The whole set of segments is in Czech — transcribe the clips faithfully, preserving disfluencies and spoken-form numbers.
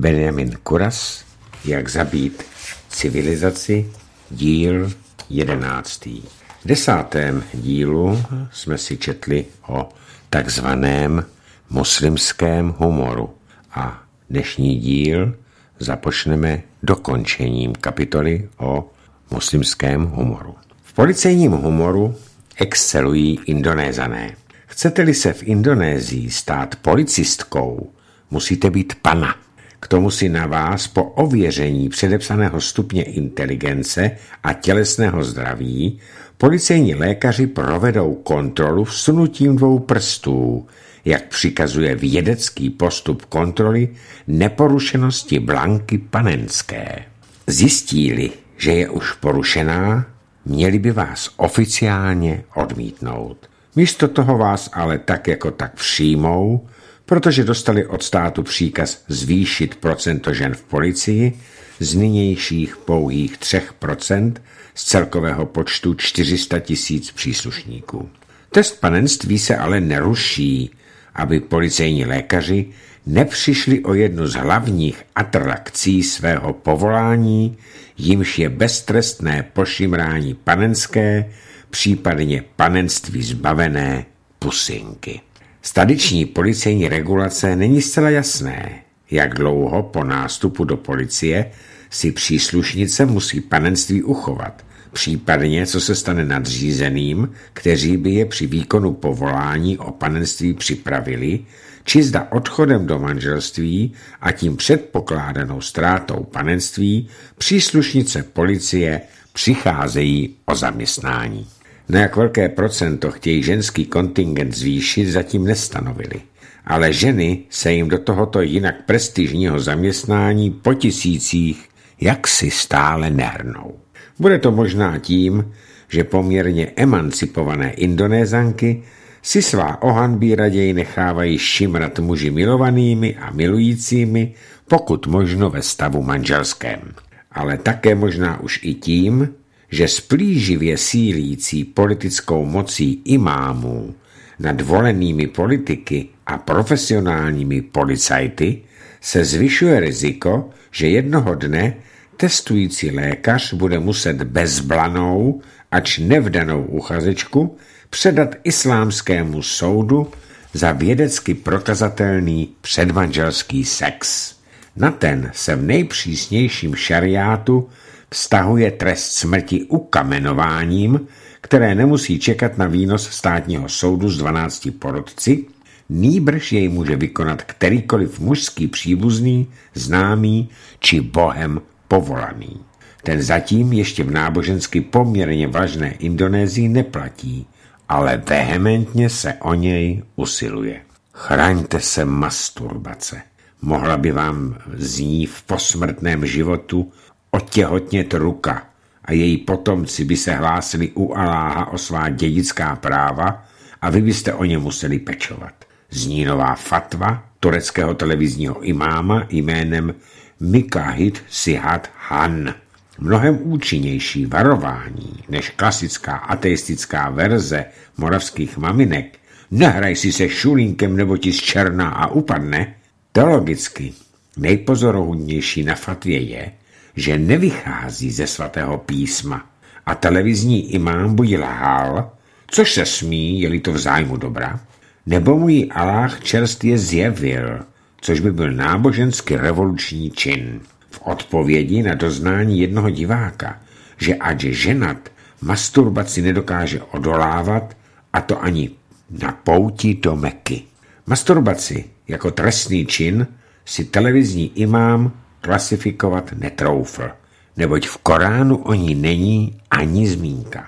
Benjamin Kuras, Jak zabít civilizaci, díl jedenáctý. V desátém dílu jsme si četli o takzvaném muslimském humoru a dnešní díl započneme dokončením kapitoly o muslimském humoru. V policejním humoru excelují Indonézané. Chcete-li se v Indonésii stát policistkou, musíte být pana. K tomu si na vás po ověření předepsaného stupně inteligence a tělesného zdraví policejní lékaři provedou kontrolu vsunutím dvou prstů, jak přikazuje vědecký postup kontroly neporušenosti Blanky Panenské. Zjistí-li, že je už porušená, měli by vás oficiálně odmítnout. Místo toho vás ale tak jako tak přijmou, protože dostali od státu příkaz zvýšit procento žen v policii z nynějších pouhých tři procenta z celkového počtu čtyři sta tisíc příslušníků. Test panenství se ale neruší, aby policejní lékaři nepřišli o jednu z hlavních atrakcí svého povolání, jimž je beztrestné pošimrání panenské, případně panenství zbavené pusinky. Z tradiční policejní regulace není zcela jasné, jak dlouho po nástupu do policie si příslušnice musí panenství uchovat, případně co se stane nadřízeným, kteří by je při výkonu povolání o panenství připravili, či zda odchodem do manželství a tím předpokládanou ztrátou panenství příslušnice policie přicházejí o zaměstnání. Na jak velké procento chtějí ženský kontingent zvýšit, zatím nestanovili. Ale ženy se jim do tohoto jinak prestižního zaměstnání po tisících jaksi stále nehrnou. Bude to možná tím, že poměrně emancipované Indonézanky si svá ohanbí raději nechávají šimrat muži milovanými a milujícími, pokud možno ve stavu manželském. Ale také možná už i tím, že splíživě sílící politickou mocí imámů nad volenými politiky a profesionálními policajty se zvyšuje riziko, že jednoho dne testující lékař bude muset bezblanou, ač nevdanou uchazečku předat islámskému soudu za vědecky prokazatelný předmanželský sex. Na ten se v nejpřísnějším šariátu vztahuje trest smrti ukamenováním, které nemusí čekat na výnos státního soudu z dvanácti porotci, nýbrž jej může vykonat kterýkoliv mužský příbuzný, známý či bohem povolaný. Ten zatím ještě v nábožensky poměrně vážné Indonésii neplatí, ale vehementně se o něj usiluje. Chraňte se masturbace. Mohla by vám z ní v posmrtném životu otěhotnět ruka a její potomci by se hlásili u Aláha o svá dědická práva a vy byste o ně museli pečovat. Zní nová fatva tureckého televizního imáma jménem Mikahit Sihat Han. Mnohem účinnější varování než klasická ateistická verze moravských maminek nehraj si se šulínkem nebo ti zčerná a upadne. Teologicky nejpozoruhodnější na fatvě je, že nevychází ze svatého písma a televizní imám buď lhal, což se smí, je-li to v zájmu dobra, nebo mu ji Aláh čerstvě zjevil, což by byl nábožensky revoluční čin. V odpovědi na doznání jednoho diváka, že ať ženat masturbaci nedokáže odolávat, a to ani na pouti do Meky. Masturbaci jako trestný čin si televizní imám klasifikovat netroufl, neboť v Koránu o ní není ani zmínka.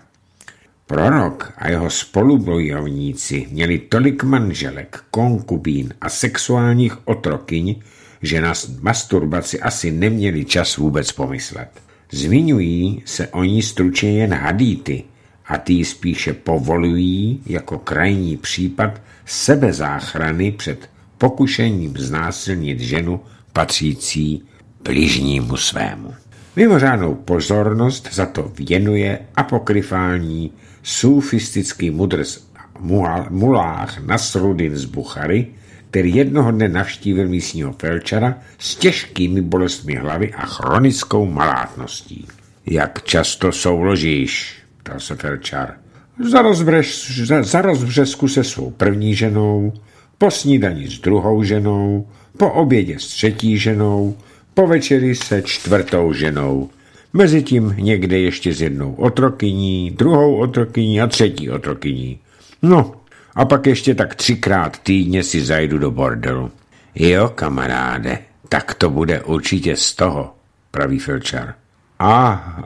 Prorok a jeho spolubojovníci měli tolik manželek, konkubín a sexuálních otrokyň, že na masturbaci asi neměli čas vůbec pomyslet. Zmiňují se o ní stručně jen hadíty a ty spíše povolují jako krajní případ sebezáchrany před pokušením znásilnit ženu patřící bližnímu svému. Mimořádnou pozornost za to věnuje apokryfální sufistický mudrc Mulách Nasruddin z Buchary, který jednoho dne navštívil místního felčara s těžkými bolestmi hlavy a chronickou malátností. Jak často souložíš? Ptal se felčar. Za, rozbřes, za, za rozbřesku se svou první ženou, po snídani s druhou ženou, po obědě s třetí ženou, po večeri se čtvrtou ženou, mezitím někde ještě s jednou otrokyní, druhou otrokyní a třetí otrokyní. No, a pak ještě tak třikrát týdně si zajdu do bordelu. Jo, kamaráde, tak to bude určitě z toho, praví felčar. Ah,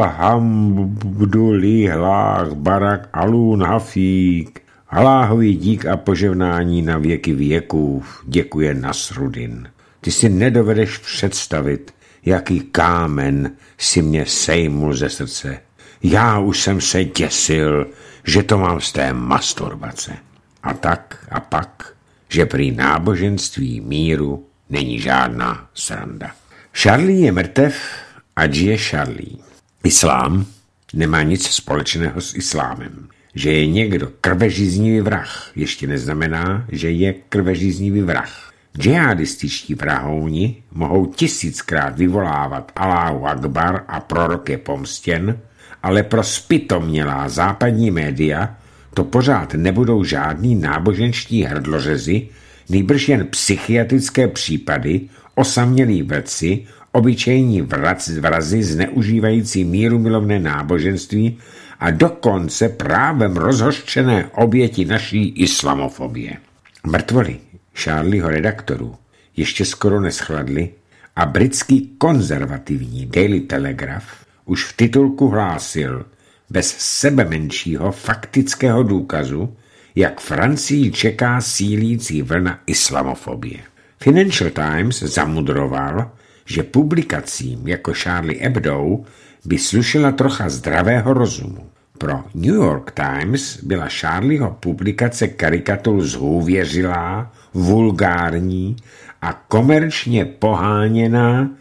alhamdulillah, barak alun hafík, Aláhový dík a požehnání na věky věků, děkuje Nasruddin. Ty si nedovedeš představit, jaký kámen si mě sejmul ze srdce. Já už jsem se děsil, že to mám z té masturbace. A tak a pak, že prý náboženství míru není žádná sranda. Charlie je mrtev a žije Charlie. Islám nemá nic společného s islámem. Že je někdo krvežíznivý vrah, ještě neznamená, že je krvežíznivý vrah. Džihadističtí vrahouni mohou tisíckrát vyvolávat Allahu Akbar a prorok je pomstěn, ale pro zpytomnělá západní média to pořád nebudou žádný náboženští hrdlořezi, nýbrž jen psychiatrické případy, osamělí vrci, obyčejní vrazi zneužívající mírumilovné náboženství a dokonce právem rozhořčené oběti naší islamofobie. Mrtvoly Charlieho redaktorů ještě skoro neschladly a britský konzervativní Daily Telegraph už v titulku hlásil bez sebemenšího faktického důkazu, jak Francii čeká sílící vlna islamofobie. Financial Times zamudroval, že publikacím jako Charlie Hebdo by slušela trocha zdravého rozumu. Pro New York Times byla Charlieho publikace karikatur zhůvěřilá, vulgární a komerčně poháněná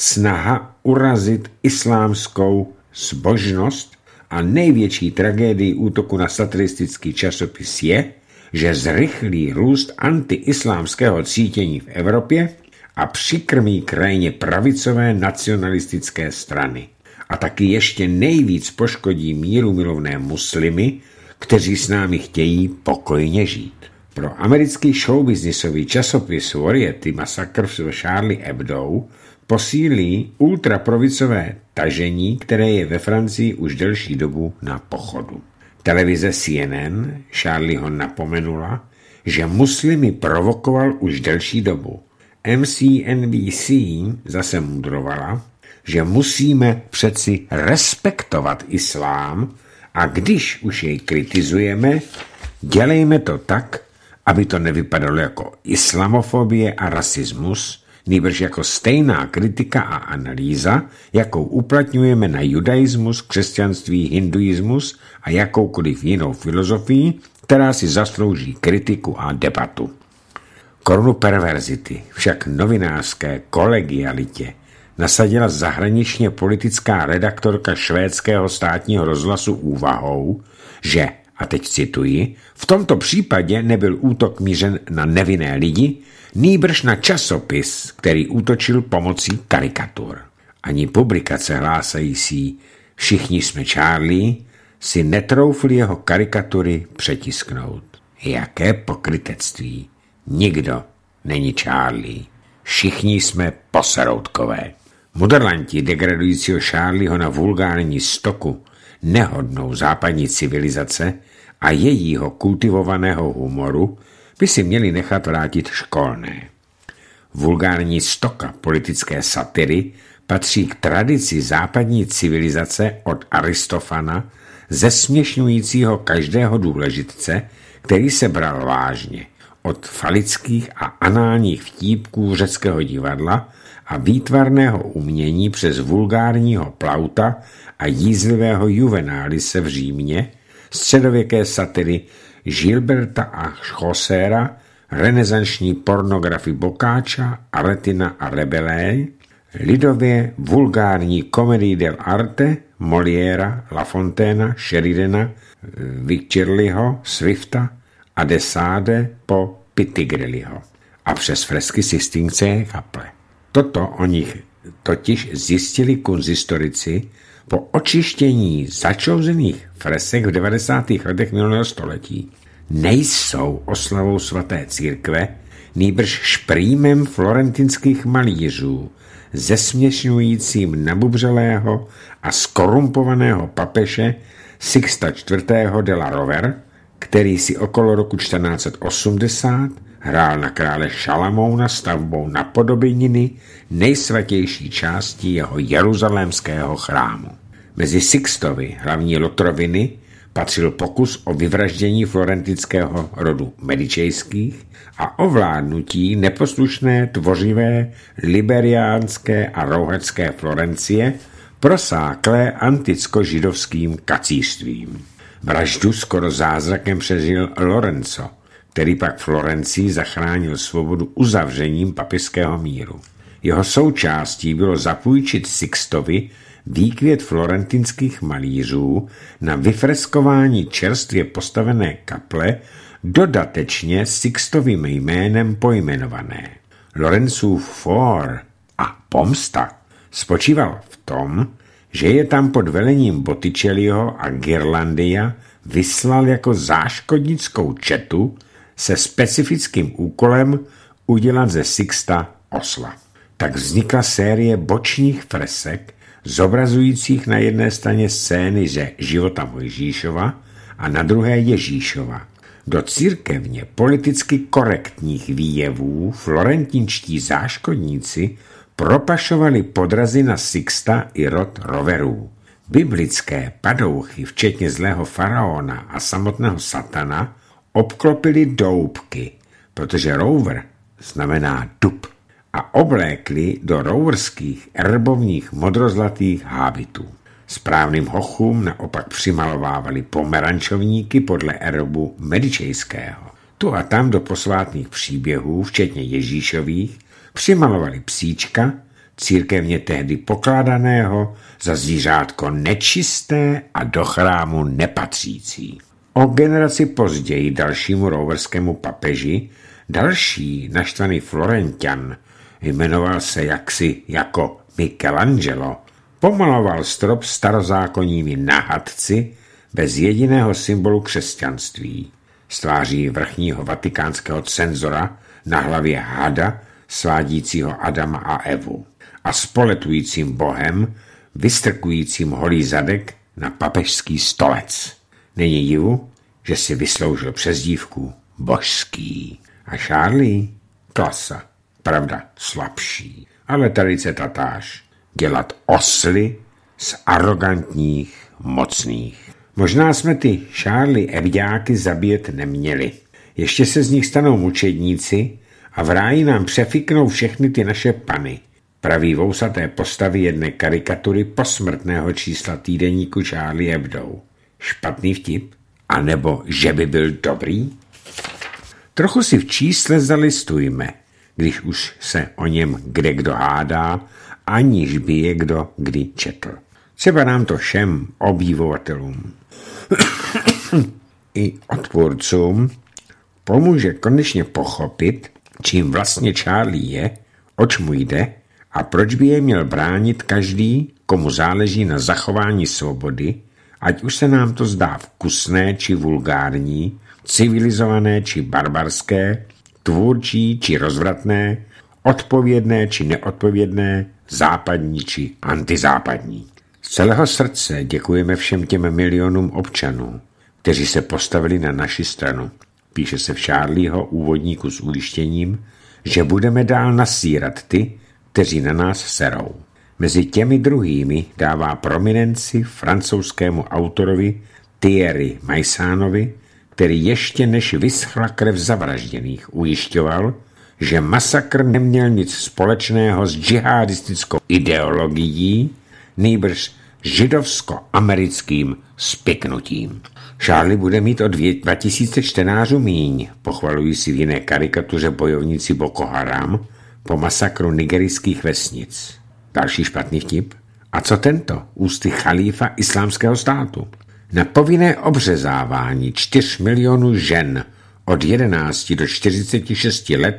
snaha urazit islámskou zbožnost a největší tragédií útoku na satiristický časopis je, že zrychlí růst antiislámského cítění v Evropě a přikrmí krajně pravicové nacionalistické strany. A taky ještě nejvíc poškodí mírumilovné muslimy, kteří s námi chtějí pokojně žít. Pro americký showbiznisový časopis Variety Massacre v Charlie Hebdo posílí ultrapravicové tažení, které je ve Francii už delší dobu na pochodu. Televize C N N Charlieho napomenula, že muslimy provokoval už delší dobu. M C N B C zase mudrovala, že musíme přeci respektovat islám a když už jej kritizujeme, dělejme to tak, aby to nevypadalo jako islamofobie a rasismus, nýbrž jako stejná kritika a analýza, jakou uplatňujeme na judaismus, křesťanství, hinduismus a jakoukoliv jinou filozofii, která si zaslouží kritiku a debatu. Korunu perverzity však novinářské kolegialitě nasadila zahraničně politická redaktorka švédského státního rozhlasu úvahou, že, a teď cituji, v tomto případě nebyl útok mířen na nevinné lidi, nýbrž na časopis, který útočil pomocí karikatur. Ani publikace hlásající Všichni jsme Charlie si netroufli jeho karikatury přetisknout. Jaké pokrytectví. Nikdo není Charlie. Všichni jsme poseroutkové. Mudrlanti degradujícího Charlieho na vulgární stoku nehodnou západní civilizace a jejího kultivovaného humoru by si měli nechat vrátit školné. Vulgární stoka politické satiry patří k tradici západní civilizace od Aristofana, zesměšňujícího každého důležitce, který se bral vážně, od falických a análních vtípků řeckého divadla a výtvarného umění přes vulgárního Plauta a jízlivého Juvenálise v Římě, středověké satiry Gilberta a Chaucera, renesanční pornografii Boccaccia, Aretina a Rabelais, lidově vulgární komedii dell'arte Moliéra, La Fontaine, Sheridana, Wycherleyho, Swifta a de Sade po Pittigreelliho. a přes fresky Sistínské kaple. Toto o nich totiž zjistili kunzistorici po očištění začouzených fresek v devadesátých letech minulého století. Nejsou oslavou svaté církve, nýbrž šprýmem florentinských malířů, zesměšňujícím nabubřelého a skorumpovaného papeže Sixta čtvrtého de la Rovere, který si okolo roku čtrnáct set osmdesát hrál na krále Šalamouna stavbou napodobeniny nejsvatější části jeho jeruzalémského chrámu. Mezi Sixtovy hlavní lotroviny patřil pokus o vyvraždění florentinského rodu Medičejských a ovládnutí neposlušné tvořivé liberiánské a rouhačské Florencie prosáklé anticko-židovským kacířstvím. Vraždu skoro zázrakem přežil Lorenzo, který pak Florencii zachránil svobodu uzavřením papežského míru. Jeho součástí bylo zapůjčit Sixtovi výkvět florentinských malířů na vyfreskování čerstvě postavené kaple, dodatečně Sixtovým jménem pojmenované. Lorenzův for a pomsta spočíval v tom, že je tam pod velením Botticelliho a Ghirlandia vyslal jako záškodnickou četu se specifickým úkolem udělat ze Sixta osla. Tak vznikla série bočních fresek, zobrazujících na jedné straně scény ze života Mojžíšova a na druhé Ježíšova. Do církevně politicky korektních výjevů florentinští záškodníci propašovali podrazy na Sixta i rod Roverů. Biblické padouchy, včetně zlého faraona a samotného satana, obklopili doubky, protože rover znamená dub, a oblékli do roverských erbovních modrozlatých hábitů. Správným hochům naopak přimalovávali pomerančovníky podle erbu Medičejského. Tu a tam do posvátných příběhů, včetně Ježíšových, přimalovali psíčka, církevně tehdy pokládaného za zvířátko nečisté a do chrámu nepatřící. O generaci později dalšímu roverskému papeži další naštvaný Florentian, jmenoval se jaksi jako Michelangelo, pomaloval strop starozákonními nahatci bez jediného symbolu křesťanství. Z tváří vrchního vatikánského cenzora na hlavě hada svádícího Adama a Evu a s poletujícím bohem, vystrkujícím holý zadek na papežský stolec. Není divu, že si vysloužil přezdívku božský. A Charlie? Klasa. Pravda, slabší. Ale tradice tatáž. Dělat osly z arrogantních mocných. Možná jsme ty Charlie ebďáky zabíjet neměli. Ještě se z nich stanou mučedníci a v ráji nám přefiknou všechny ty naše pany. Praví vousaté postavy jedné karikatury posmrtného čísla týdeníku Charlie Hebdo. Špatný vtip? A nebo že by byl dobrý? Trochu si v čísle zalistujme, když už se o něm kde kdo hádá, aniž by je kdo kdy četl. Třeba nám to všem obdivovatelům i odpůrcům pomůže konečně pochopit, čím vlastně Charlie je, oč mu jde a proč by je měl bránit každý, komu záleží na zachování svobody, ať už se nám to zdá vkusné či vulgární, civilizované či barbarské, tvůrčí či rozvratné, odpovědné či neodpovědné, západní či antizápadní. Z celého srdce děkujeme všem těm milionům občanů, kteří se postavili na naši stranu. Píše se v Charlieho úvodníku s ujištěním, že budeme dál nasírat ty, kteří na nás serou. Mezi těmi druhými dává prominenci francouzskému autorovi Thierry Meisanovi, který ještě než vyschla krev zavražděných ujišťoval, že masakr neměl nic společného s džihadistickou ideologií, nýbrž židovsko-americkým spiknutím. Charlie bude mít od dva tisíce čtenářů míň, pochvalují si v jiné karikatuře bojovníci Boko Haram po masakru nigerijských vesnic. Další špatný vtip? A co tento? Ústy chalífa islámského státu. Na povinné obřezávání čtyř milionů žen od jedenácti do čtyřiceti šesti let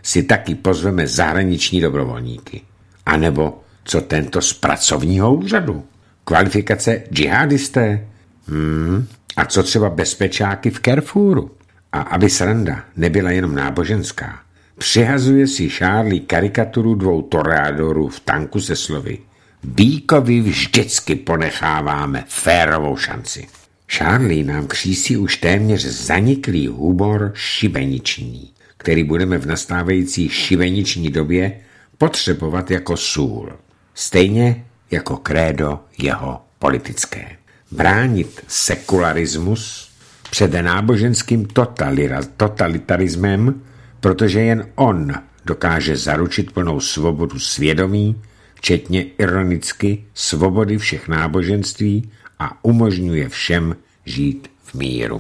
si taky pozveme zahraniční dobrovolníky. A nebo co tento z pracovního úřadu? Kvalifikace džihadisté? Hmm. A co třeba bezpečáky v Carrefouru? A aby sranda nebyla jenom náboženská, přihazuje si Charlie karikaturu dvou toreadorů v tanku se slovy: Býkovi vždycky ponecháváme férovou šanci. Charlie nám křísí už téměř zaniklý humor šibeniční, který budeme v nastávající šibeniční době potřebovat jako sůl. Stejně jako krédo jeho politické. Bránit sekularismus před náboženským totalitarismem, protože jen on dokáže zaručit plnou svobodu svědomí, včetně ironicky svobody všech náboženství a umožňuje všem žít v míru.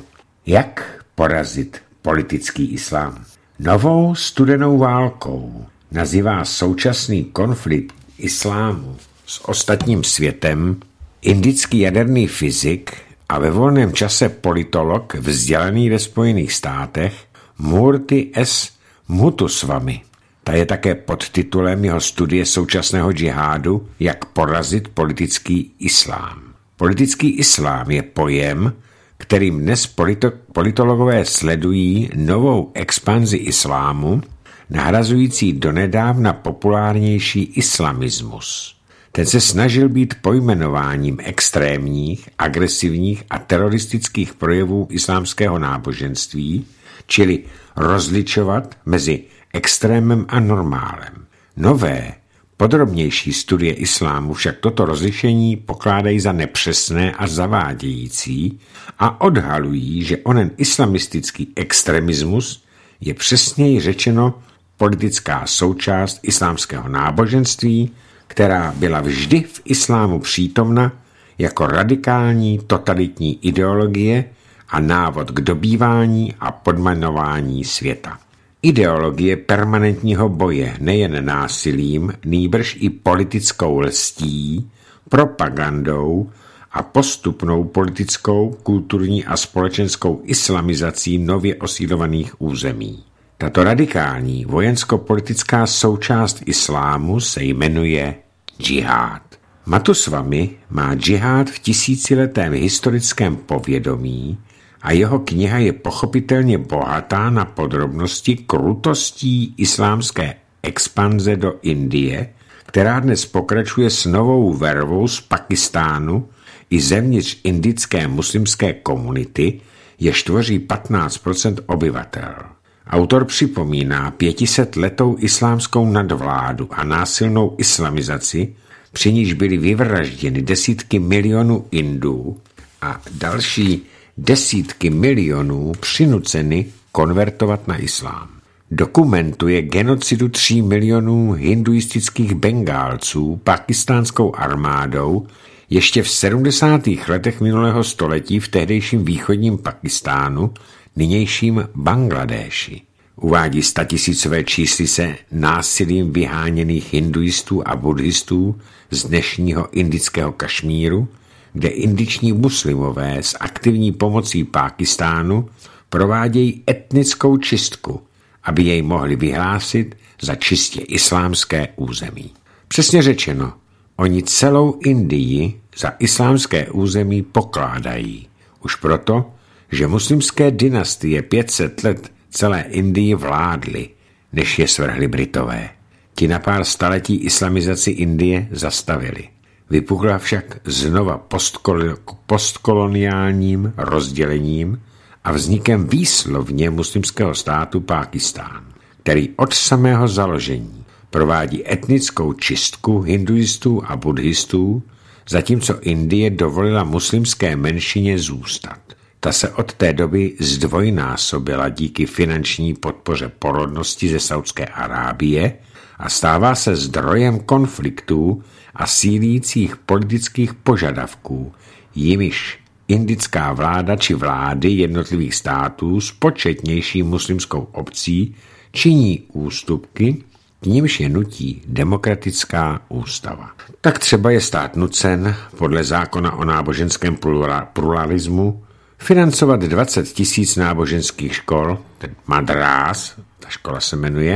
Jak porazit politický islám? Novou studenou válkou nazývá současný konflikt islámu s ostatním světem indický jaderný fyzik a ve volném čase politolog vzdělaný ve Spojených státech Murthy S. Muthuswamy. Ta je také podtitulem jeho studie současného džihádu Jak porazit politický islám. Politický islám je pojem, kterým dnes polito- politologové sledují novou expanzi islámu, nahrazující donedávna populárnější islamismus. Ten se snažil být pojmenováním extrémních, agresivních a teroristických projevů islámského náboženství, čili rozličovat mezi extrémem a normálem. Nové, podrobnější studie islámu však toto rozlišení pokládají za nepřesné a zavádějící a odhalují, že onen islamistický extremismus je přesněji řečeno politická součást islámského náboženství, která byla vždy v islámu přítomna jako radikální totalitní ideologie a návod k dobývání a podmanování světa. Ideologie permanentního boje nejen násilím, nýbrž i politickou lstí, propagandou a postupnou politickou, kulturní a společenskou islamizací nově osídlovaných území. Tato radikální vojensko-politická součást islámu se jmenuje džihád. Muthuswamy má džihád v tisíciletém historickém povědomí a jeho kniha je pochopitelně bohatá na podrobnosti krutostí islámské expanze do Indie, která dnes pokračuje s novou vervou z Pakistánu i zevnitř indické muslimské komunity, jež tvoří patnáct procent obyvatel. Autor připomíná pětisetletou islámskou nadvládu a násilnou islamizaci, při níž byly vyvražděny desítky milionů Indů a další desítky milionů přinuceny konvertovat na islám. Dokumentuje genocidu tří milionů hinduistických Bengálců pakistánskou armádou ještě v sedmdesátých letech minulého století v tehdejším východním Pakistánu, nynějším Bangladéši. Uvádí statisícové číslice násilím vyháněných hinduistů a buddhistů z dnešního indického Kašmíru, kde indiční muslimové s aktivní pomocí Pákistánu provádějí etnickou čistku, aby jej mohli vyhlásit za čistě islámské území. Přesně řečeno, oni celou Indii za islámské území pokládají. Už proto, že muslimské dynastie pět set let celé Indii vládly, než je svrhli Britové. Ti na pár staletí islamizaci Indie zastavili. Vypukla však znova postkol- postkoloniálním rozdělením a vznikem výslovně muslimského státu Pákistán, který od samého založení provádí etnickou čistku hinduistů a buddhistů, zatímco Indie dovolila muslimské menšině zůstat. Ta se od té doby zdvojnásobila díky finanční podpoře porodnosti ze Saudské Arábie a stává se zdrojem konfliktů a sílících politických požadavků, jimiž indická vláda či vlády jednotlivých států s početnější muslimskou obcí činí ústupky, k nimž je nutí demokratická ústava. Tak třeba je stát nucen podle zákona o náboženském pluralismu financovat dvacet tisíc náboženských škol, ten madrás, ta škola se jmenuje,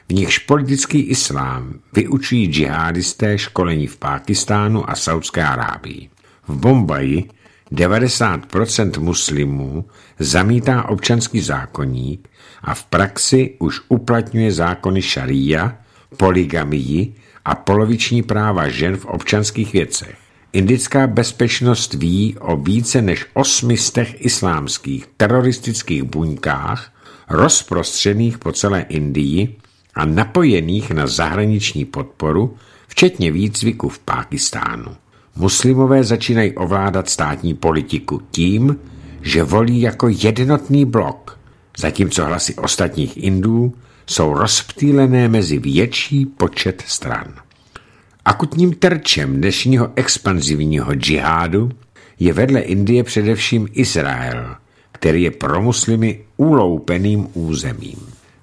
v nichž politický islám vyučují džihadisté školení v Pákistánu a Saudské Arábii. V Bombaji devadesát procent muslimů zamítá občanský zákoník a v praxi už uplatňuje zákony šaría, polygamii a poloviční práva žen v občanských věcech. Indická bezpečnost ví o více než osmi stech islámských teroristických buňkách rozprostřených po celé Indii a napojených na zahraniční podporu, včetně výcviku v Pákistánu. Muslimové začínají ovládat státní politiku tím, že volí jako jednotný blok, zatímco hlasy ostatních Indů jsou rozptýlené mezi větší počet stran. Akutním terčem dnešního expanzivního džihádu je vedle Indie především Izrael, který je pro muslimy uloupeným územím.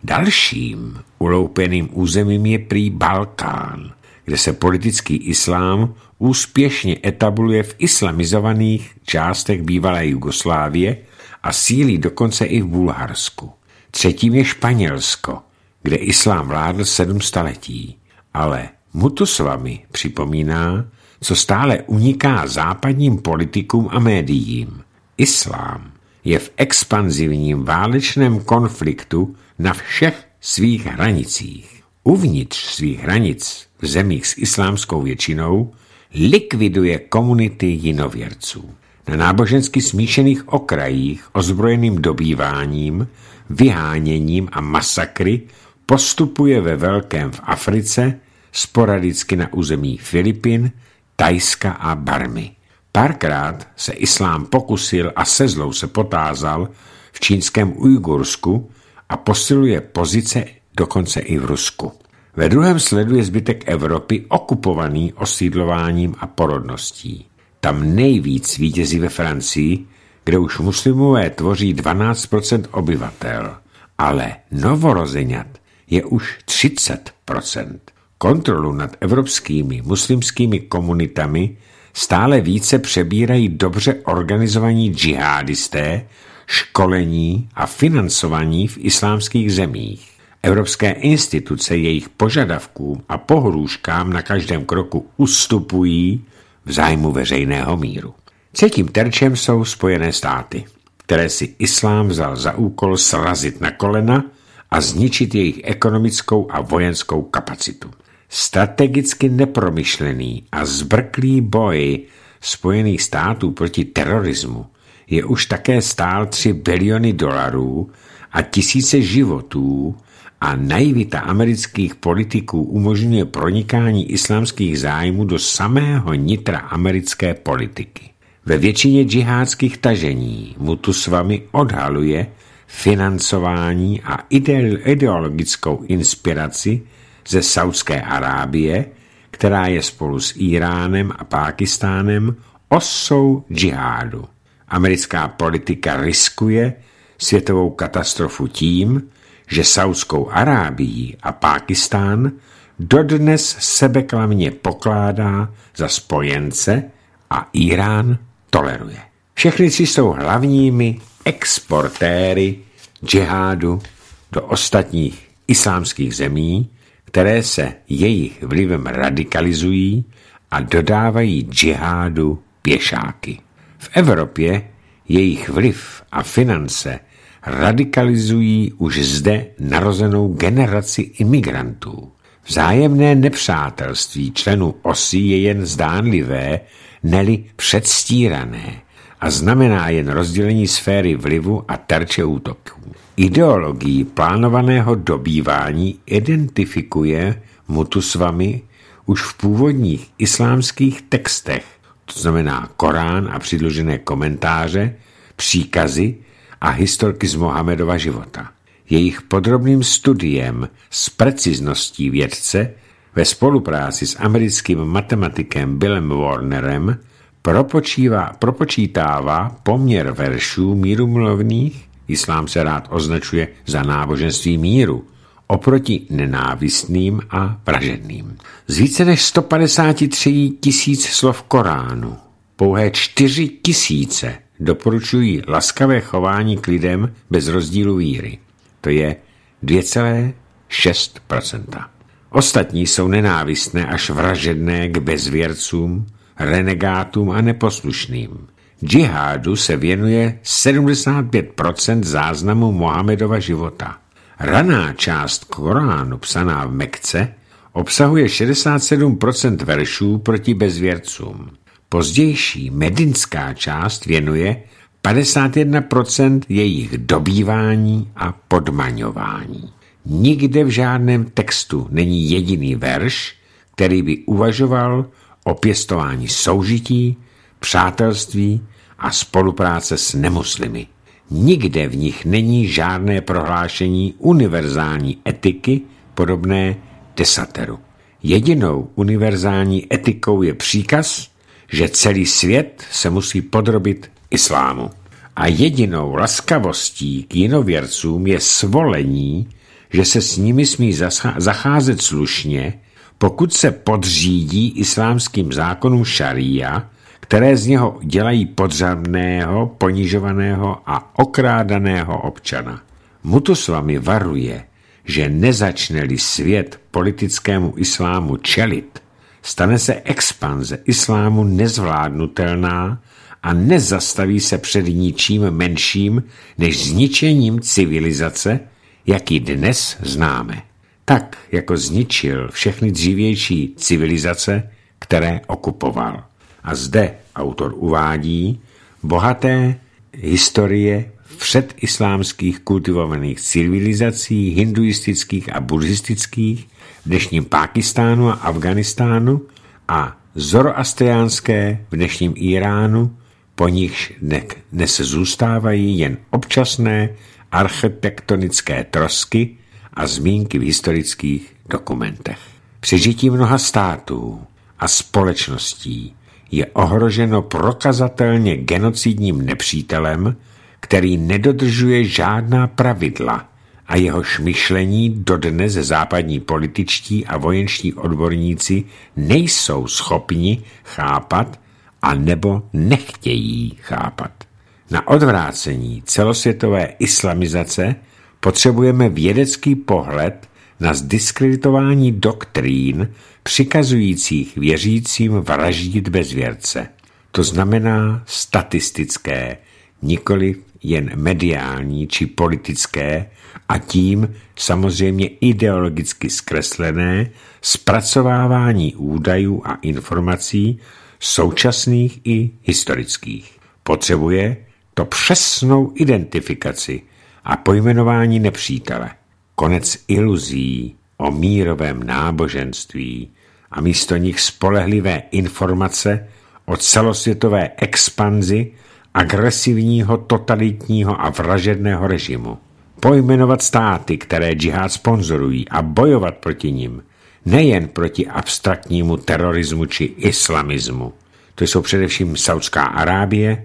Dalším uloupeným územím je prý Balkán, kde se politický islám úspěšně etabluje v islamizovaných částech bývalé Jugoslávie a sílí dokonce i v Bulharsku. Třetím je Španělsko, kde islám vládl sedm staletí, ale Mutuswami připomíná, co stále uniká západním politikům a médiím. Islám je v expanzivním válečném konfliktu na všech svých hranicích. Uvnitř svých hranic v zemích s islámskou většinou likviduje komunity jinověrců. Na nábožensky smíšených okrajích ozbrojeným dobýváním, vyháněním a masakry postupuje ve velkém v Africe, sporadicky na území Filipin, Thajska a Barmy. Párkrát se islám pokusil a se zlou se potázal v čínském Ujgursku a posiluje pozice dokonce i v Rusku. Ve druhém sledu je zbytek Evropy okupovaný osídlováním a porodností. Tam nejvíc vítězí ve Francii, kde už muslimové tvoří dvanáct procent obyvatel, ale novorozeňat je už třicet procent. Kontrolu nad evropskými muslimskými komunitami stále více přebírají dobře organizovaní džihadisté, školení a financovaní v islámských zemích. Evropské instituce jejich požadavkům a pohrůžkám na každém kroku ustupují v zájmu veřejného míru. Třetím terčem jsou Spojené státy, které si islám vzal za úkol srazit na kolena a zničit jejich ekonomickou a vojenskou kapacitu. Strategicky nepromyšlený a zbrklý boj Spojených států proti terorismu je už také stál tři biliony dolarů a tisíce životů a naivita amerických politiků umožňuje pronikání islámských zájmů do samého nitra americké politiky. Ve většině džihádských tažení Mutuswami odhaluje financování a ideologickou inspiraci ze Saudské Arábie, která je spolu s Iránem a Pákistánem osou džihádu. Americká politika riskuje světovou katastrofu tím, že Saudskou Arábii a Pákistán dodnes sebeklamně pokládá za spojence a Irán toleruje. Všechny tři jsou hlavními exportéry džihádu do ostatních islámských zemí, které se jejich vlivem radikalizují a dodávají džihádu pěšáky. V Evropě jejich vliv a finance radikalizují už zde narozenou generaci imigrantů. Vzájemné nepřátelství členů osy je jen zdánlivé, neli předstírané a znamená jen rozdělení sféry vlivu a terče útoků. Ideologii plánovaného dobývání identifikuje Mutuswami už v původních islámských textech, to znamená Korán a přidložené komentáře, příkazy a historky z Mohamedova života. Jejich podrobným studiem s precizností vědce ve spolupráci s americkým matematikem Billem Warnerem propočítává poměr veršů mírumluvných, islám se rád označuje za náboženství míru, oproti nenávistným a vražedným. Z více než sto padesát tři tisíc slov Koránu pouhé čtyři tisíce doporučují laskavé chování k lidem bez rozdílu víry. To je dvě celá šest procent. Ostatní jsou nenávistné až vražedné k bezvěrcům, renegátům a neposlušným. Džihádu se věnuje sedmdesát pět procent záznamů Mohamedova života. Raná část Koránu psaná v Mekce obsahuje šedesát sedm procent veršů proti bezvěrcům. Pozdější medinská část věnuje padesát jedna procent jejich dobývání a podmaňování. Nikde v žádném textu není jediný verš, který by uvažoval o pěstování soužití, přátelství a spolupráce s nemuslimy. Nikde v nich není žádné prohlášení univerzální etiky podobné desateru. Jedinou univerzální etikou je příkaz, že celý svět se musí podrobit islámu. A jedinou laskavostí k jinověrcům je svolení, že se s nimi smí zacházet slušně, pokud se podřídí islámským zákonům šaría, které z něho dělají podřadného, ponižovaného a okrádaného občana. Mutuswami varuje, že nezačne-li svět politickému islámu čelit, stane se expanze islámu nezvládnutelná a nezastaví se před ničím menším než zničením civilizace, jak ji dnes známe. Tak, jako zničil všechny dřívější civilizace, které okupoval. A zde autor uvádí bohaté historie předislámských kultivovaných civilizací hinduistických a buddhistických v dnešním Pákistánu a Afganistánu a zoroastriánské v dnešním Iránu, po nichž dnes zůstávají jen občasné architektonické trosky a zmínky v historických dokumentech. Přežití mnoha států a společností je ohroženo prokazatelně genocidním nepřítelem, který nedodržuje žádná pravidla a jehož myšlení dodnes západní političtí a vojenští odborníci nejsou schopni chápat a nebo nechtějí chápat. Na odvrácení celosvětové islamizace potřebujeme vědecký pohled na zdiskreditování doktrín přikazujících věřícím vraždit bezvěrce. To znamená statistické, nikoli jen mediální či politické a tím samozřejmě ideologicky zkreslené zpracovávání údajů a informací současných i historických. Potřebuje to přesnou identifikaci a pojmenování nepřítele. Konec iluzí o mírovém náboženství a místo nich spolehlivé informace o celosvětové expanzi agresivního, totalitního a vražedného režimu. Pojmenovat státy, které džihád sponzorují a bojovat proti nim, nejen proti abstraktnímu terorismu či islamismu. To jsou především Saudská Arábie,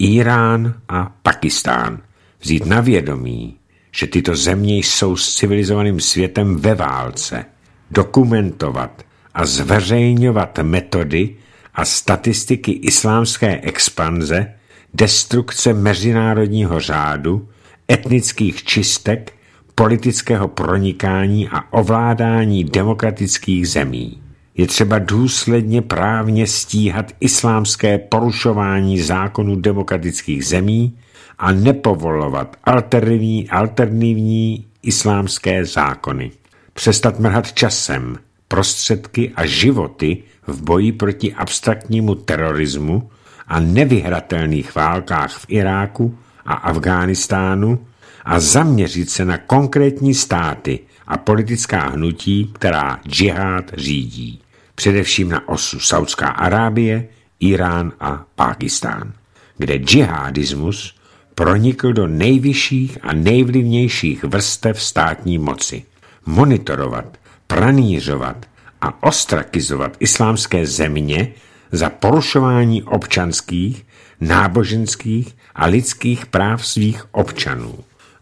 Irán a Pakistán. Vzít na vědomí, že tyto země jsou s civilizovaným světem ve válce, dokumentovat a zveřejňovat metody a statistiky islámské expanze, destrukce mezinárodního řádu, etnických čistek, politického pronikání a ovládání demokratických zemí. Je třeba důsledně právně stíhat islámské porušování zákonů demokratických zemí a nepovolovat alternativní, alternativní islámské zákony. Přestat mrhat časem, prostředky a životy v boji proti abstraktnímu terorismu a nevyhratelných válkách v Iráku a Afghánistánu a zaměřit se na konkrétní státy a politická hnutí, která džihád řídí. Především na osu Saudská Arábie, Irán a Pákistán, kde džihadismus pronikl do nejvyšších a nejvlivnějších vrstev státní moci. Monitorovat, pranířovat a ostrakizovat islámské země za porušování občanských, náboženských a lidských práv svých občanů.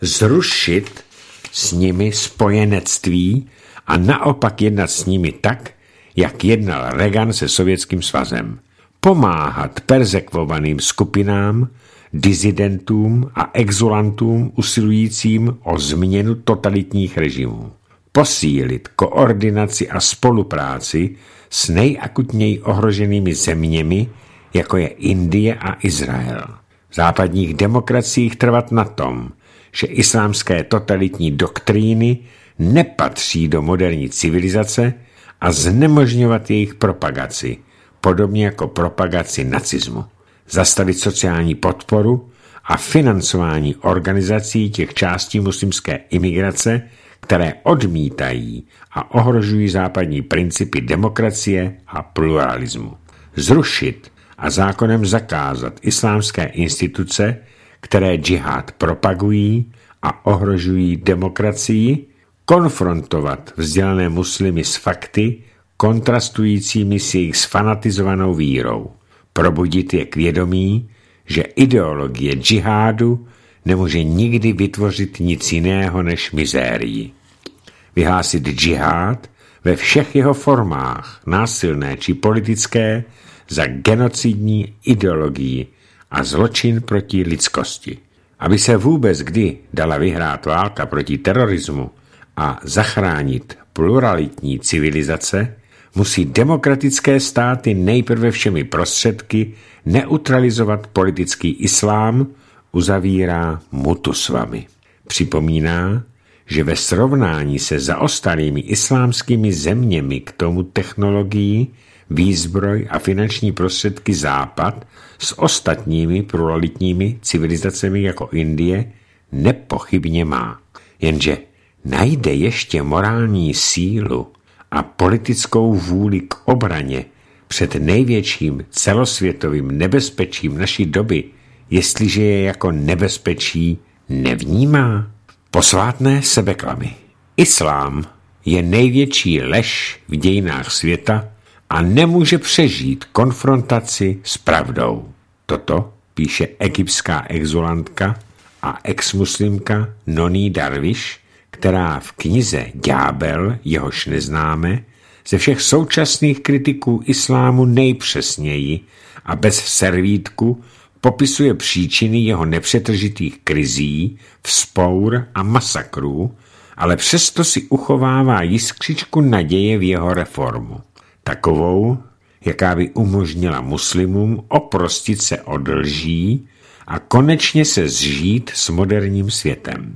Zrušit s nimi spojenectví a naopak jednat s nimi tak, jak jednal Reagan se Sovětským svazem. Pomáhat perzekvovaným skupinám, disidentům a exulantům usilujícím o změnu totalitních režimů. posílit koordinaci a spolupráci s nejakutněji ohroženými zeměmi, jako je Indie a Izrael. V západních demokraciích trvat na tom, že islámské totalitní doktríny nepatří do moderní civilizace a znemožňovat jejich propagaci, podobně jako propagaci nacismu. Zastavit sociální podporu a financování organizací těch částí muslimské imigrace, které odmítají a ohrožují západní principy demokracie a pluralismu. Zrušit a zákonem zakázat islámské instituce, které džihad propagují a ohrožují demokracii, konfrontovat vzdělané muslimy s fakty, kontrastujícími s jejich sfanatizovanou vírou. Probudit je k vědomí, že ideologie džihádu nemůže nikdy vytvořit nic jiného než mizérii. Vyhlásit džihád ve všech jeho formách, násilné či politické, za genocidní ideologii a zločin proti lidskosti. Aby se vůbec kdy dala vyhrát válka proti terorismu a zachránit pluralitní civilizace, musí demokratické státy nejprve všemi prostředky neutralizovat politický islám, uzavírá Mutuswamy. Připomíná, že ve srovnání se zaostalými islámskými zeměmi k tomu technologii, výzbroj a finanční prostředky Západ s ostatními pluralitními civilizacemi jako Indie nepochybně má. Jenže najde ještě morální sílu a politickou vůli k obraně před největším celosvětovým nebezpečím naší doby, jestliže je jako nebezpečí nevnímá. Posvátné sebeklamy. Islám je největší lež v dějinách světa a nemůže přežít konfrontaci s pravdou. Toto píše egyptská exulantka a exmuslimka Noni Darwish, která v knize Ďábel, jehož neznáme, ze všech současných kritiků islámu nejpřesněji a bez servítku popisuje příčiny jeho nepřetržitých krizí, vzpour a masakrů, ale přesto si uchovává jiskřičku naděje v jeho reformu. Takovou, jaká by umožnila muslimům oprostit se od lží a konečně se zžít s moderním světem.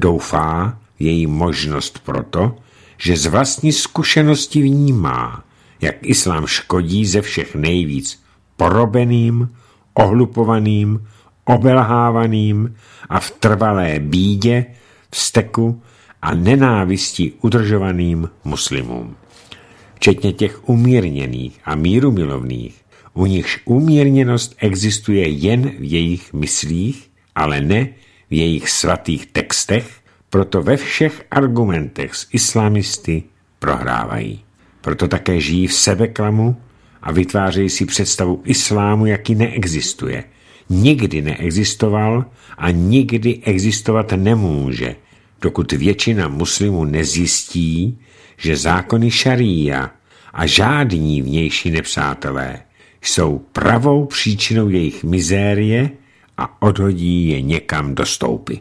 Doufá v její možnost proto, že z vlastní zkušenosti vnímá, jak islám škodí ze všech nejvíc porobeným, ohlupovaným, obelhávaným a v trvalé bídě, vzteku a nenávisti udržovaným muslimům. Včetně těch umírněných a mírumilovných, u nichž umírněnost existuje jen v jejich myslích, ale ne v jejich svatých textech, proto ve všech argumentech s islamisty prohrávají. Proto také žijí v sebeklamu a vytvářejí si představu islámu, jaký neexistuje. Nikdy neexistoval a nikdy existovat nemůže, dokud většina muslimů nezjistí, že zákony šaría a žádní vnější nepřátelé jsou pravou příčinou jejich mizérie a odhodí je někam do stoupy.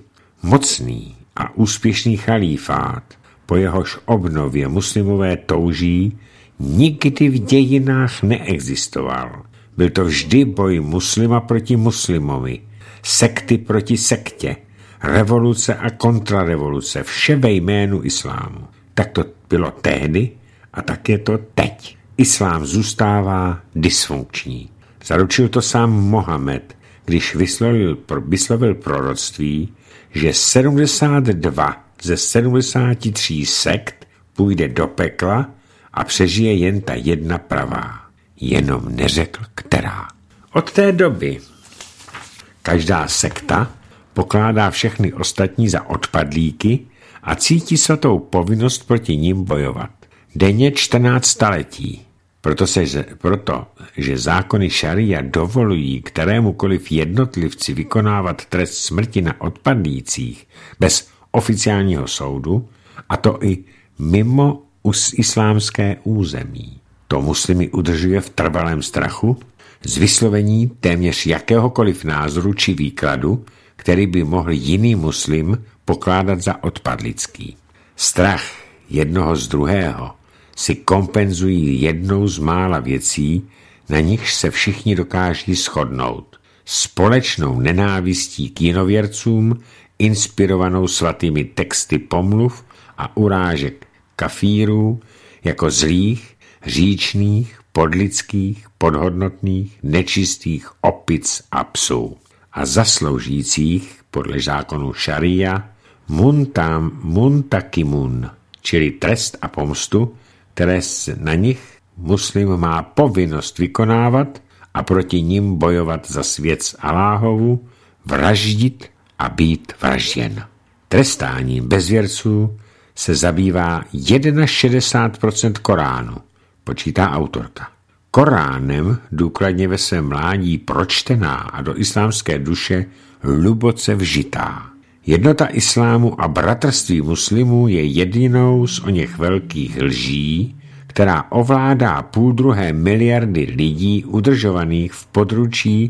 Mocný a úspěšný chalífát, po jehož obnově muslimové touží, nikdy v dějinách neexistoval. Byl to vždy boj muslima proti muslimovi, sekty proti sektě, revoluce a kontrarevoluce, vše ve jménu islámu. Tak to bylo tehdy a tak je to teď. Islám zůstává dysfunkční. Zaručil to sám Mohamed, když vyslovil, vyslovil proroctví, že sedmdesát dva ze sedmdesáti tří sekt půjde do pekla a přežije jen ta jedna pravá. Jenom neřekl, která. Od té doby každá sekta pokládá všechny ostatní za odpadlíky a cítí svatou povinnost proti nim bojovat. Denně čtrnáct staletí. Proto, se, proto, že zákony šaria dovolují kterémukoliv jednotlivci vykonávat trest smrti na odpadlících bez oficiálního soudu, a to i mimo islámské území. To muslimy udržuje v trvalém strachu z vyslovení téměř jakéhokoliv názoru či výkladu, který by mohl jiný muslim pokládat za odpadlický. Strach jednoho z druhého si kompenzují jednou z mála věcí, na nichž se všichni dokáží shodnout. Společnou nenávistí k jinověrcům, inspirovanou svatými texty pomluv a urážek kafírů jako zlých, hříčných, podlidských, podhodnotných, nečistých opic a psů. A zasloužících podle zákonu šaria muntam muntakimun, čili trest a pomstu, které na nich muslim má povinnost vykonávat a proti nim bojovat za svět Aláhovu, vraždit a být vražděn. Trestáním bezvěrců se zabývá šedesát jedna procent Koránu, počítá autorka. Koránem důkladně ve svém mládí pročtená a do islámské duše hluboce vžitá. Jednota islámu a bratrství muslimů je jedinou z oněch velkých lží, která ovládá půl druhé miliardy lidí udržovaných v područí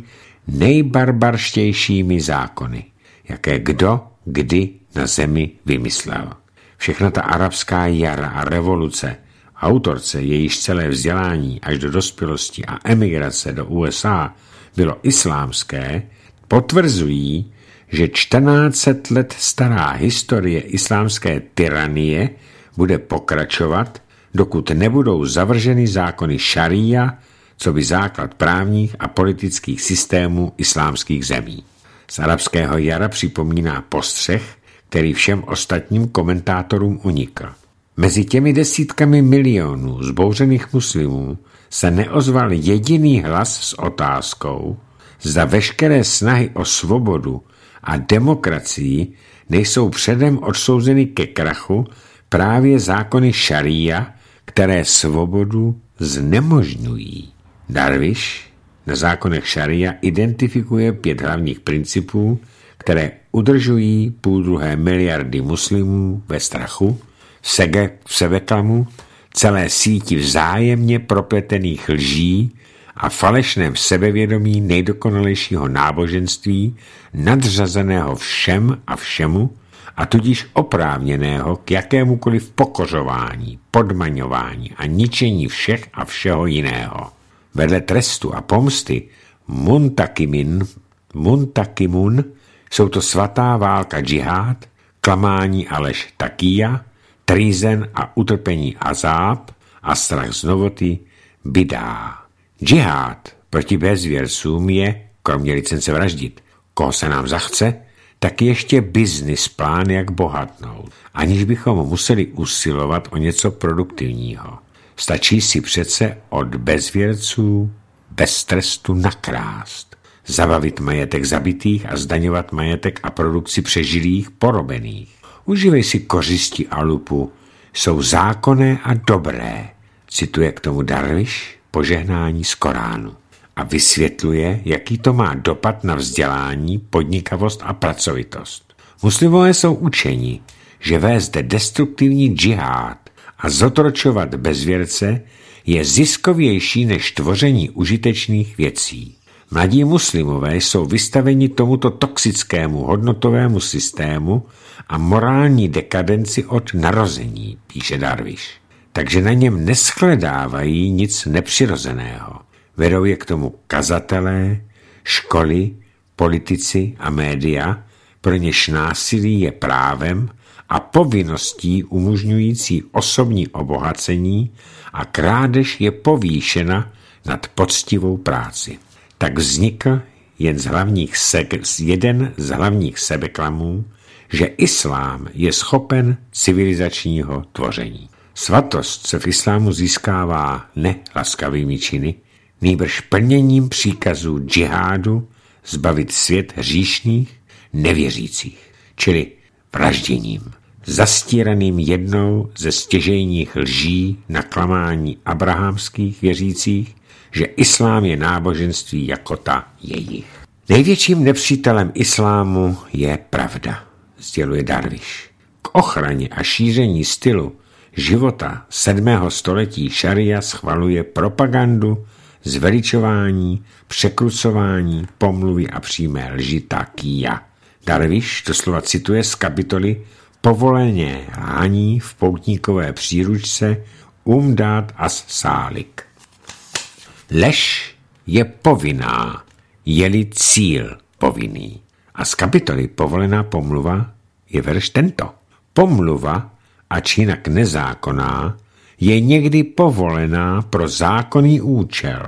nejbarbarštějšími zákony, jaké kdo kdy na zemi vymyslel. Všechna ta arabská jara a revoluce, autorce jejíž celé vzdělání až do dospělosti a emigrace do U S A bylo islámské, potvrzují, že čtrnáct set let stará historie islámské tyranie bude pokračovat, dokud nebudou zavrženy zákony šaría, co by základ právních a politických systémů islámských zemí. Z arabského jara připomíná postřeh, který všem ostatním komentátorům unikl. Mezi těmi desítkami milionů zbouřených muslimů se neozval jediný hlas s otázkou, zda veškeré snahy o svobodu a demokracii nejsou předem odsouzeny ke krachu právě zákony šaría, které svobodu znemožňují. Darwish na zákonech šaría identifikuje pět hlavních principů, které udržují půl druhé miliardy muslimů ve strachu, v sebeklamu, celé síti vzájemně propletených lží a falešném sebevědomí nejdokonalejšího náboženství, nadřazeného všem a všemu, a tudíž oprávněného k jakémukoliv pokořování, podmaňování a ničení všech a všeho jiného. Vedle trestu a pomsty muntakimin, muntakimun jsou to svatá válka džihád, klamání a lež takíja, trýzen a utrpení azáb a strach z novoty bidá. Džihád proti bezvěrcům je, kromě licence vraždit, koho se nám zachce, tak ještě business plán, jak bohatnout, aniž bychom museli usilovat o něco produktivního. Stačí si přece od bezvěrců bez trestu nakrást, zabavit majetek zabitých a zdaňovat majetek a produkci přežilých porobených. Užívej si kořisti a lupu, jsou zákonné a dobré, cituje k tomu Darwish požehnání z Koránu a vysvětluje, jaký to má dopad na vzdělání, podnikavost a pracovitost. Muslimové jsou učeni, že vést destruktivní džihád a zotročovat bezvěrce je ziskovější než tvoření užitečných věcí. Mladí muslimové jsou vystaveni tomuto toxickému hodnotovému systému a morální dekadenci od narození, píše Darwish. Takže na něm neschledávají nic nepřirozeného. Vedou je k tomu kazatelé, školy, politici a média, pro něž násilí je právem a povinností umožňující osobní obohacení a krádež je povýšena nad poctivou práci. Tak vznikl jen z hlavních se- jeden z hlavních sebeklamů, že islám je schopen civilizačního tvoření. Svatost se v islámu získává ne laskavými činy, nýbrž plněním příkazů džihádu zbavit svět hříšných, nevěřících, čili vražděním, zastíraným jednou ze stěžejních lží na klamání abrahamských věřících, že islám je náboženství jako ta jejich. Největším nepřítelem islámu je pravda, sděluje Darwish. K ochraně a šíření stylu života sedmého století šaria schvaluje propagandu, zveličování, překrucování, pomluvy a přímé lži takíja. Darwish doslova cituje z kapitoly povolené lhání v poutníkové příručce Umdat as Salik. Lež je povinná, je-li cíl povinný. A z kapitoly Povolená pomluva je verš tento. Pomluva, ač jinak nezákonná, je někdy povolená pro zákonný účel,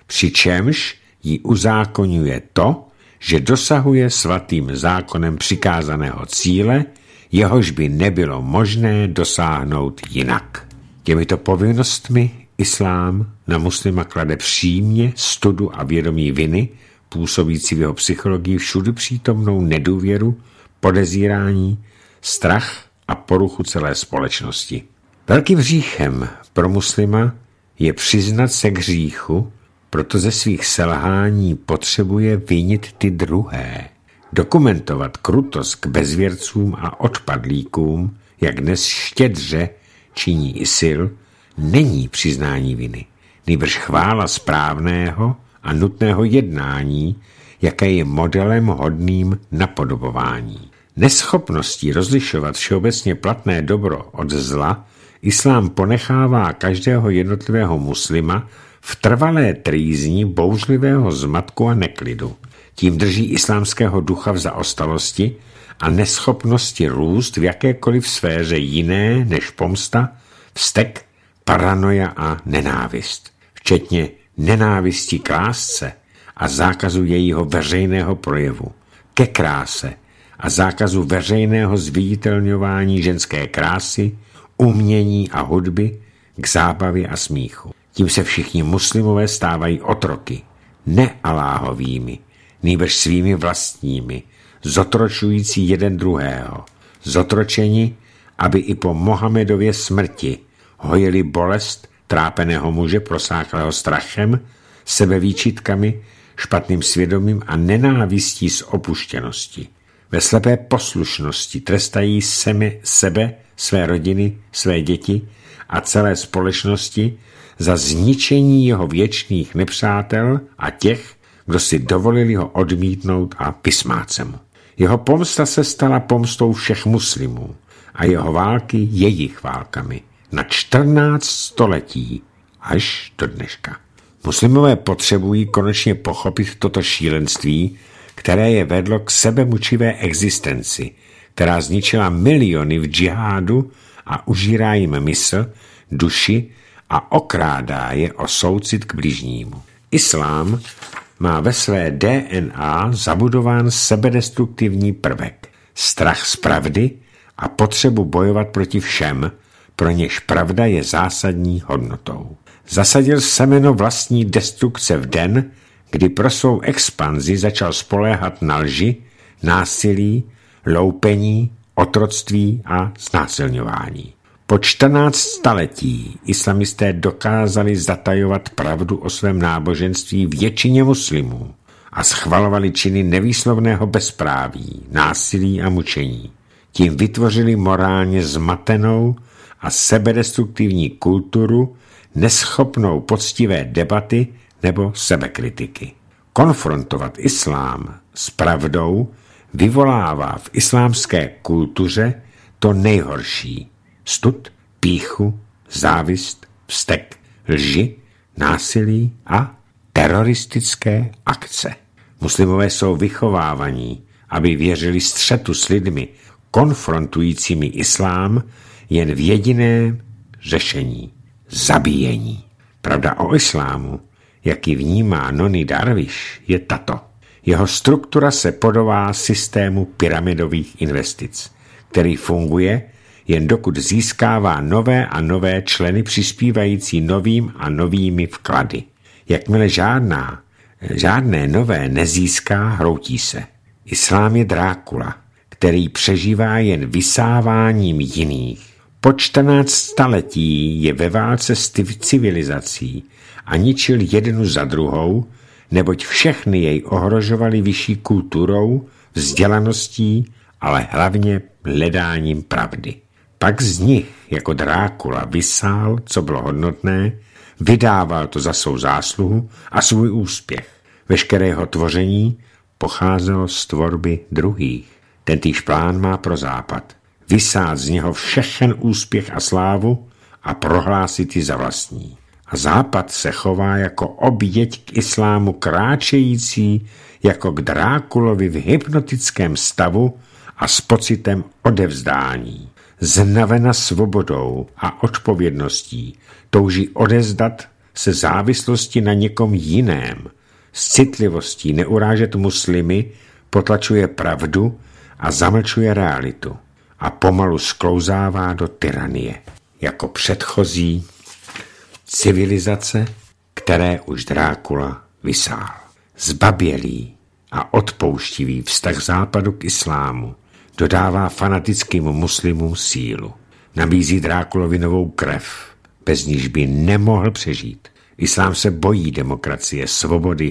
přičemž ji uzákonňuje to, že dosahuje svatým zákonem přikázaného cíle, jehož by nebylo možné dosáhnout jinak. Těmito povinnostmi islám na muslima klade přímě studu a vědomí viny, působící v jeho psychologii všudy přítomnou nedůvěru, podezírání, strach a poruchu celé společnosti. Velkým hříchem pro muslima je přiznat se k hříchu, proto ze svých selhání potřebuje vinit ty druhé. Dokumentovat krutost k bezvěrcům a odpadlíkům, jak dnes štědře činí ISIL, není přiznání viny, nýbrž chvála správného a nutného jednání, jaké je modelem hodným napodobování. Neschopností rozlišovat všeobecně platné dobro od zla islám ponechává každého jednotlivého muslima v trvalé trýzni bouřlivého zmatku a neklidu. Tím drží islámského ducha v zaostalosti a neschopnosti růst v jakékoliv sféře jiné než pomsta, vztek, paranoja a nenávist. Včetně nenávisti k lásce a zákazu jejího veřejného projevu, ke kráse a zákazu veřejného zviditelňování ženské krásy, umění a hudby, k zábavě a smíchu. Tím se všichni muslimové stávají otroky, ne aláhovými, nýbrž svými vlastními, zotročující jeden druhého, zotročeni, aby i po Mohamedově smrti hojili bolest trápeného muže prosáklého strachem, sebevýčitkami, špatným svědomím a nenávistí z opuštěnosti. Ve slepé poslušnosti trestají semi, sebe, své rodiny, své děti a celé společnosti za zničení jeho věčných nepřátel a těch, kdo si dovolili ho odmítnout a vysmát se mu. Jeho pomsta se stala pomstou všech muslimů a jeho války jejich válkami na čtrnáct století až do dneška. Muslimové potřebují konečně pochopit toto šílenství, které je vedlo k sebemučivé existenci, která zničila miliony v džihádu a užírá jim mysl, duši a okrádá je o soucit k bližnímu. Islám má ve své D N A zabudován sebedestruktivní prvek, strach z pravdy a potřebu bojovat proti všem, pro něž pravda je zásadní hodnotou. Zasadil semeno vlastní destrukce v den, kdy pro svou expanzi začal spoléhat na lži, násilí, loupení, otroctví a znásilňování. Po čtrnáct staletí islamisté dokázali zatajovat pravdu o svém náboženství většině muslimů a schvalovali činy nevýslovného bezpráví, násilí a mučení. Tím vytvořili morálně zmatenou a sebedestruktivní kulturu, neschopnou poctivé debaty nebo sebekritiky. Konfrontovat islám s pravdou vyvolává v islámské kultuře to nejhorší. Stud, pýchu, závist, vztek, lži, násilí a teroristické akce. Muslimové jsou vychovávaní, aby věřili střetu s lidmi konfrontujícími islám jen v jediném řešení – zabíjení. Pravda o islámu, jak ji vnímá Noni Darwish, je tato. Jeho struktura se podobá systému pyramidových investic, který funguje, jen dokud získává nové a nové členy přispívající novým a novými vklady. Jakmile žádná, žádné nové nezíská, hroutí se. Islám je Drákula, který přežívá jen vysáváním jiných. Po čtrnáct staletí je ve válce s civilizací a ničil jednu za druhou, neboť všechny jej ohrožovaly vyšší kulturou, vzdělaností, ale hlavně hledáním pravdy. Pak z nich jako Drákula vysál, co bylo hodnotné, vydával to za svou zásluhu a svůj úspěch. Veškeré jeho tvoření pocházelo z tvorby druhých. Tentýž plán má pro západ. vysát z něho všechen úspěch a slávu a prohlásit ji za vlastní. A Západ se chová jako oběť k islámu kráčející jako k Drákulovi v hypnotickém stavu a s pocitem odevzdání. Znavena svobodou a odpovědností touží odezdat se závislosti na někom jiném. S citlivostí neurážet muslimy potlačuje pravdu a zamlčuje realitu a pomalu sklouzává do tyranie, jako předchozí civilizace, které už Drákula vysál. Zbabělý a odpouštivý vztah Západu k islámu dodává fanatickým muslimům sílu. Nabízí Drákulovi novou krev, bez níž by nemohl přežít. Islám se bojí demokracie, svobody,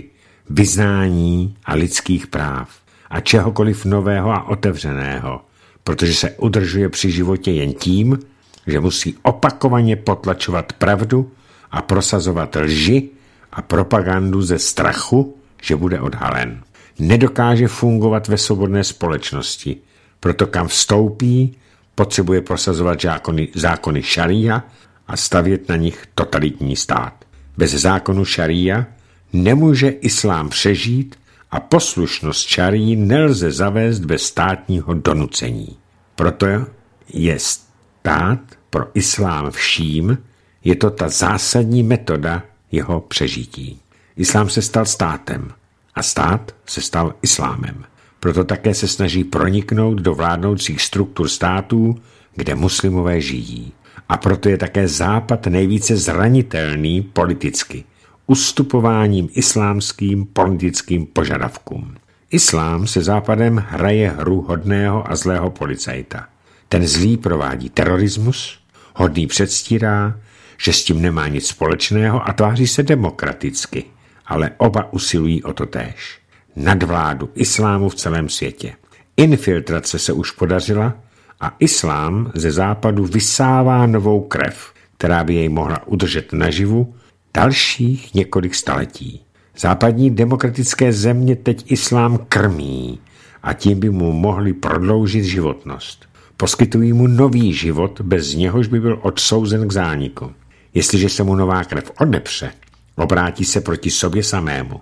vyznání a lidských práv a čehokoliv nového a otevřeného, protože se udržuje při životě jen tím, že musí opakovaně potlačovat pravdu a prosazovat lži a propagandu ze strachu, že bude odhalen. Nedokáže fungovat ve svobodné společnosti, proto kam vstoupí, potřebuje prosazovat zákony, zákony šaría a stavět na nich totalitní stát. Bez zákonu šaría nemůže islám přežít a poslušnost šarii nelze zavést bez státního donucení. Proto je stát pro islám vším, je to ta zásadní metoda jeho přežití. Islám se stal státem a stát se stal islámem. Proto také se snaží proniknout do vládnoucích struktur států, kde muslimové žijí. A proto je také Západ nejvíce zranitelný politicky, ustupováním islámským politickým požadavkům. Islám se Západem hraje hru hodného a zlého policajta. Ten zlý provádí terorismus, hodný předstírá, že s tím nemá nic společného a tváří se demokraticky, ale oba usilují o to též. Nadvládu islámu v celém světě. Infiltrace se už podařila a islám ze Západu vysává novou krev, která by jej mohla udržet naživu dalších několik staletí. Západní demokratické země teď islám krmí a tím by mu mohli prodloužit životnost. Poskytují mu nový život, bez něhož by byl odsouzen k zániku. Jestliže se mu nová krev odepře, obrátí se proti sobě samému.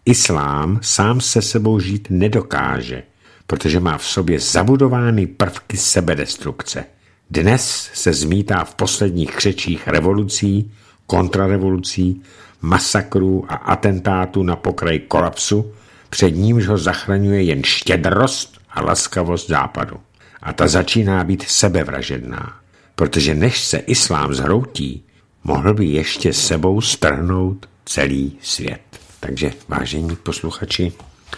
Islám sám se sebou žít nedokáže, protože má v sobě zabudovány prvky sebedestrukce. Dnes se zmítá v posledních křečích revolucí, kontrarevolucí, masakrů a atentátů na pokraj kolapsu, před nímž ho zachraňuje jen štědrost a laskavost Západu. A ta začíná být sebevražedná, protože než se islám zhroutí, mohl by ještě sebou strhnout celý svět. Takže, vážení posluchači,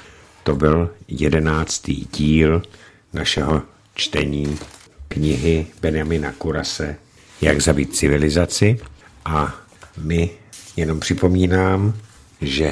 to byl jedenáctý díl našeho čtení knihy Benjamina Kurase Jak zabít civilizaci. A my jenom připomínám, že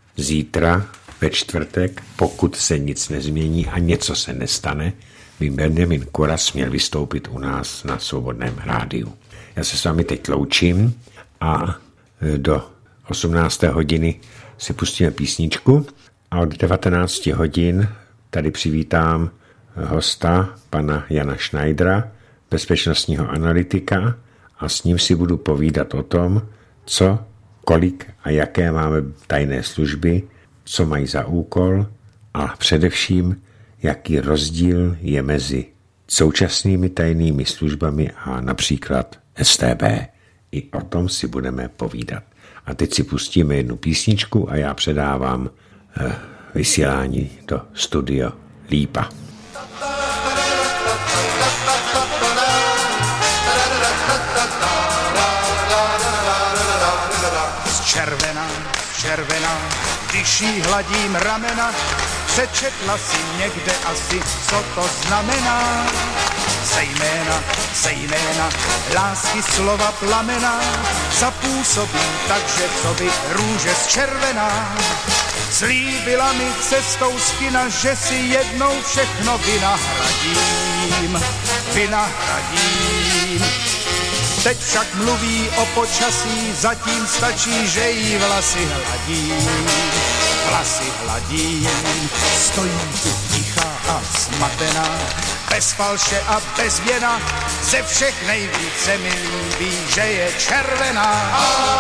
zítra ve čtvrtek, pokud se nic nezmění a něco se nestane, by Benjamin Kuras měl vystoupit u nás na Svobodném rádiu. Já se s vámi teď loučím a do osmnácté hodiny si pustíme písničku a od devatenáct hodin tady přivítám hosta, pana Jana Schneidera, bezpečnostního analytika, a s ním si budu povídat o tom, co, kolik a jaké máme tajné služby, co mají za úkol a především, jaký rozdíl je mezi současnými tajnými službami a například S T B. I o tom si budeme povídat. A teď si pustíme jednu písničku a já předávám eh, vysílání do studio Lípa. Červená, červená, když jí hladím ramena, přečetla si někde asi, co to znamená. Zejména, zejména, lásky slova plamena, zapůsobí takže, co by růže zčervená. Slíbila mi cestou z kina, že si jednou všechno vynahradím, vynahradím. Teď však mluví o počasí, zatím stačí, že jí vlasy hladím, vlasy hladím. Stojí tu tichá a smatená, bez falše a bez věna, ze všech nejvíce mi líbí, že je červená.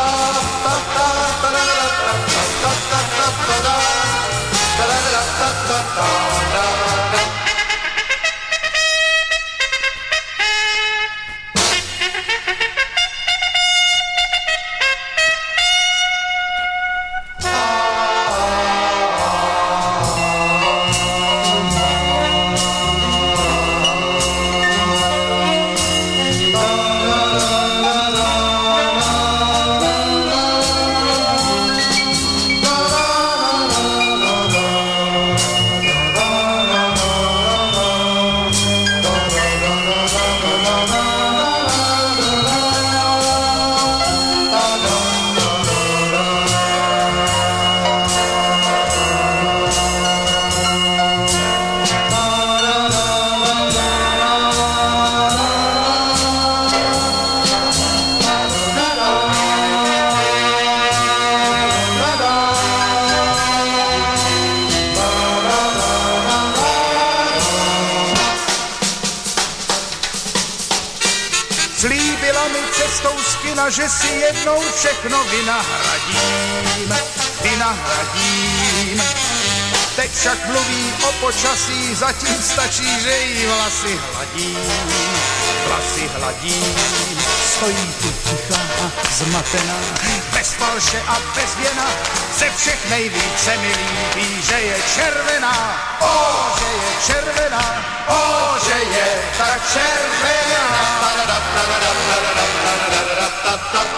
Slíbila mi cestou z kina, že si jednou všechno vynahradím, vynahradím. Teď však mluví o počasí, zatím stačí, že jí vlasy hladím, vlasy hladím. Stojí tu tichá a zmatená, bez falše a bez věna, ze všech nejvíce mi líbí, že je červená, o, že je červená, o, že je tak červená.